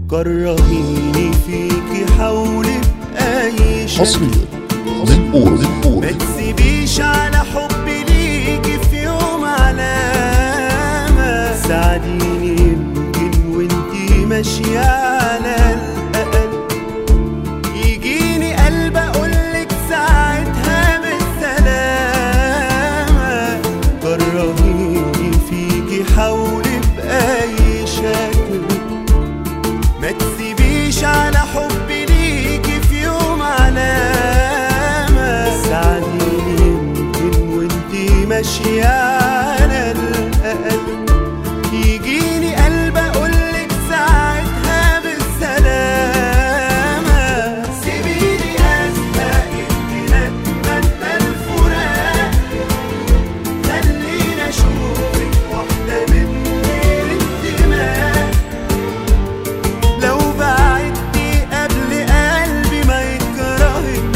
كرهيني فيكي حاولي بأي شكل. حصريا من أورا ما تسيبيش على حبي ليكي في يوم علامة. ساعديني يمكن وانتي ماشية على الأقل يجيني قلب أقولك ساعتها بالسلامة. كرهيني فيكي حاولي بأي شكل. ما تسيبيش على حبي ليكي في يوم علامة. ساعديني يمكن وانتي ماشية على الأقل يجيني قلب أقولك ساعتها بالسلامة. سيبيني أسبق انتي نتمنى الفراق. خليني أشوفك واحدة من غير انتماء. لو بعدتي قبل قلبي ما يكرهك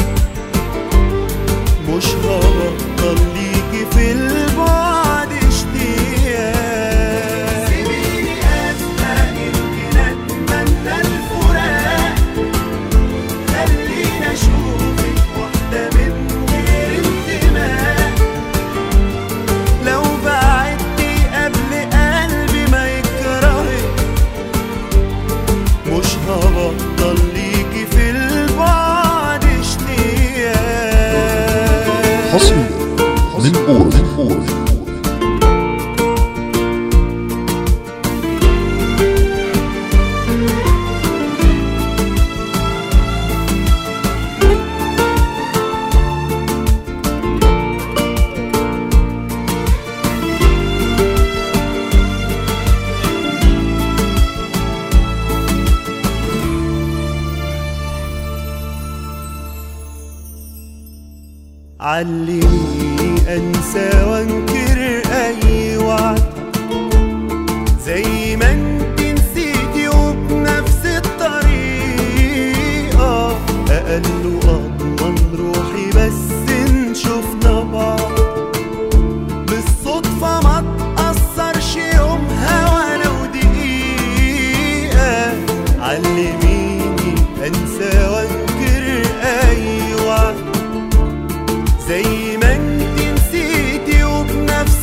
مش هبطل ليكي في البعد اشتياق. سيبيني أسبق يمكن أتمنى الفراق. خليني أشوفك واحدة من غير انتماء. لو بعدتي قبل قلبي ما يكرهك مش هبطل ليكي في البعد اشتياق. حصريا من أورا علميني انسى وانكر اي وعد زي ما انت نسيتي وبنفس الطريقة. اقل واضمن روحي بس نشوفنا بعض بالصدفة ما تأثرش يومها ولو دقيقة. علميني انسى وانكر اي وعد زي ما انت نسيتي وبنفس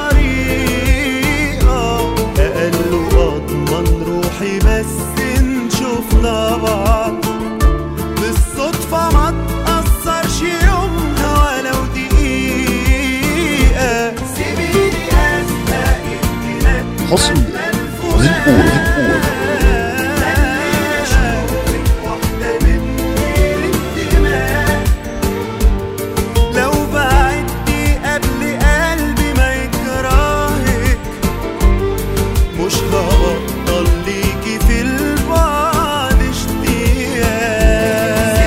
الطريقة. اقل واضمن روحي بس نشوفنا بعض بالصدفة ما تأثرش يومها ولو دقيقة. سيبيني أسبق انتي حصريا نتمنى من الفراق. أورا خليني أشوفك واحدة من غير انتماء. لو بعدتي قبل قلبي ما يكرهك مش هبطل ليكي في البعد اشتياق.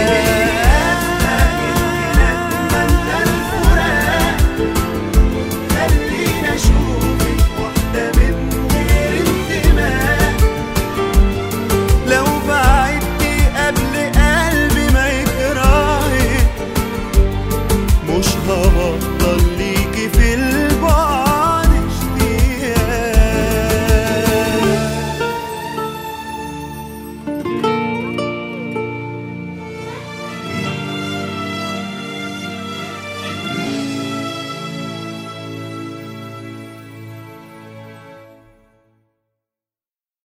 نتمنى الفراق. خليني أشوفك واحدة من غير انتماء. لو بعدتي قبل قلبي ما يكرهك مش هبطل ليكي في البعد اشتياق.